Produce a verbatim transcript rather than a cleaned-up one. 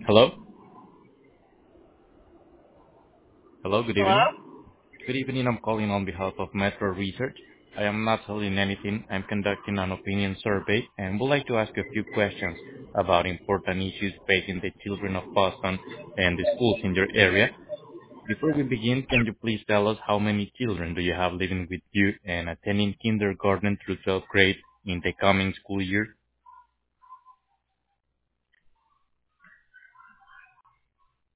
Hello? Hello, good Hello? evening. Good evening, I'm calling on behalf of Metro Research. I am not selling anything. I'm conducting an opinion survey and would like to ask you a few questions about important issues facing the children of Boston and the schools in your area. Before we begin, can you please tell us how many children do you have living with you and attending kindergarten through twelfth grade in the coming school year?